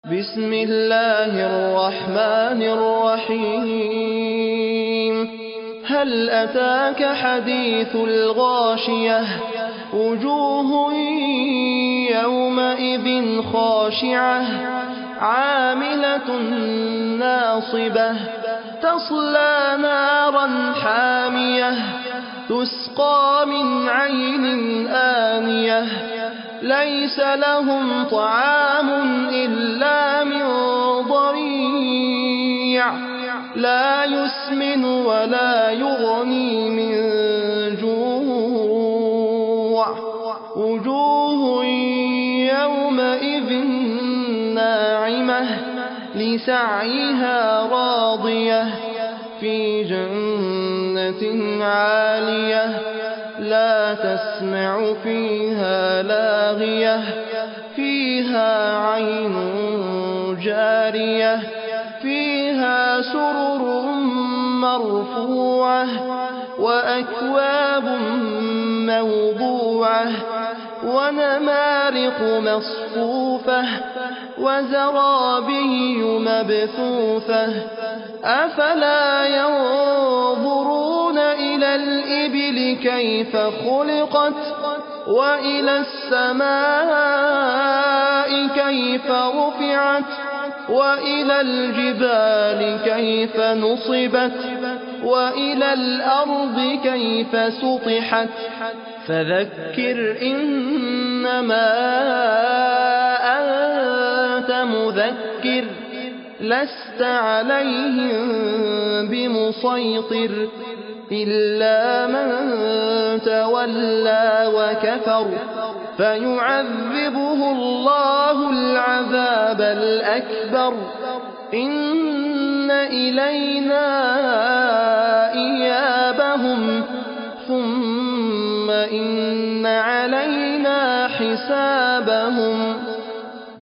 بسم الله الرحمن الرحيم هل أتاك حديث الغاشية وجوه يومئذ خاشعة عاملة ناصبة تصلى نارا حامية تسقى من عين آنية ليس لهم طعام إلا من ضريع لا يسمن ولا يغني من جوع وجوه يومئذ ناعمة لسعيها راضية في جنة عالية لا تسمع فيها لاغية فيها عين جارية فيها سرر مرفوعة وأكواب موضوعة ونمارق مصفوفة وزرابي مبثوثة أفلا ينظرون إلى الإبل كيف خلقت وإلى السماء كيف رفعت وإلى الجبال كيف نصبت وإلى الأرض كيف سطحت فذكر إنما أنت مذكر لست عليهم بمسيطر إلا من تولى وكفر فيعذبه الله العذاب الأكبر إن إلينا إيابهم ثم إن علينا حسابهم